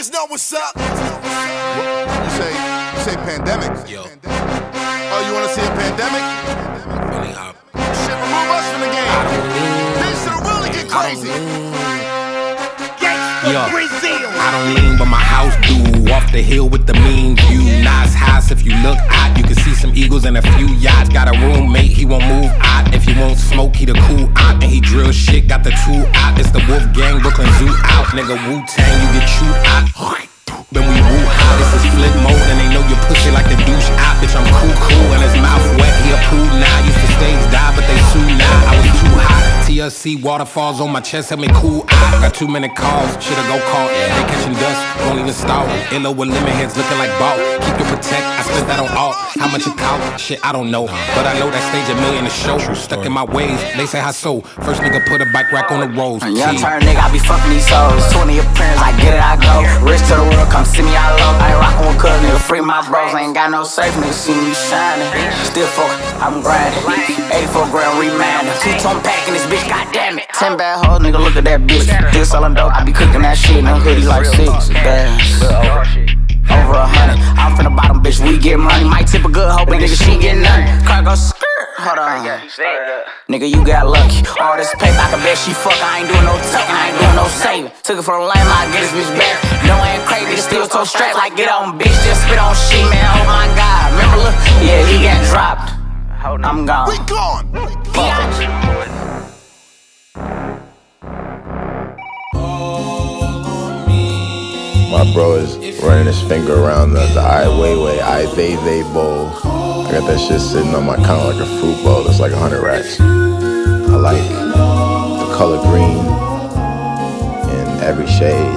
niggas know what's up. You say pandemics. Yo. Oh, you wanna see a pandemic? Really up. Shit, remove us from the game. Things should really get crazy. Yo, I don't lean, but my house do. Off the hill with the mean view. Nice house, if you look out, you can see some eagles and a few yachts. Got a roommate, he won't move out. If he won't smoke, he the cool out. And he drill shit, got the tool out. It's the Wolf Gang, Brooklyn Zoo out. Nigga, Wu-Tang, you get chewed out. Then we woo out, this is flip mode. And they know you pussy like the douche out. Bitch, I'm cool, and his mouth wet, he a pool now. Used to stage dive, but they sue now. I was too hot. TLC waterfalls on my chest, help me cool out. Got too many calls, shoulda go call. They catching dust, won't even stall. Illo with lemon heads looking like ball. Keep your protect, I spent that on all. How much it cost? Shit, I don't know. But I know that stage $1 million a show. Stuck in my ways, they say how so. First nigga put a bike rack on the rolls. Young turn nigga, I be fucking these hoes. 20 appearance, I get it, I go. Rich to the world, come see me, I love. I ain't rockin' with cuz, nigga, free my bros. Ain't got no safe, nigga, see me shining. Still focused, I'm grinding. 84 grand remanding. 2-tone pack in this bitch, goddamn it. 10 bad hoes, nigga, look at that bitch. Still selling dope, I be cooking that shit. No hoodie like 6, damn. Over 100, I'm from the bottom, bitch, we get money. Might tip a good hoe, but nigga, she get nothing. Cargo skirt, hold on. Nigga, you got lucky. All this paper, I can bet she fuck. I ain't doing no tucking, I ain't doing no saving. Took it from the lame, I get this bitch back. No, I ain't crazy, nigga, still so strapped. Like, get on, bitch, just spit on shit, man. Oh my god, remember, look, yeah, he got dropped. I'm gone. We gone. My bro is running his finger around the Ai Weiwei, Ai Weiwei bowl. I got that shit sitting on my counter like a fruit bowl. That's like 100 racks. I like the color green in every shade.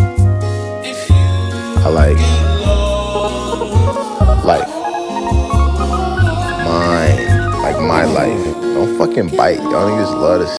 I like life. Mine, like my life. Don't fucking bite. Y'all niggas love to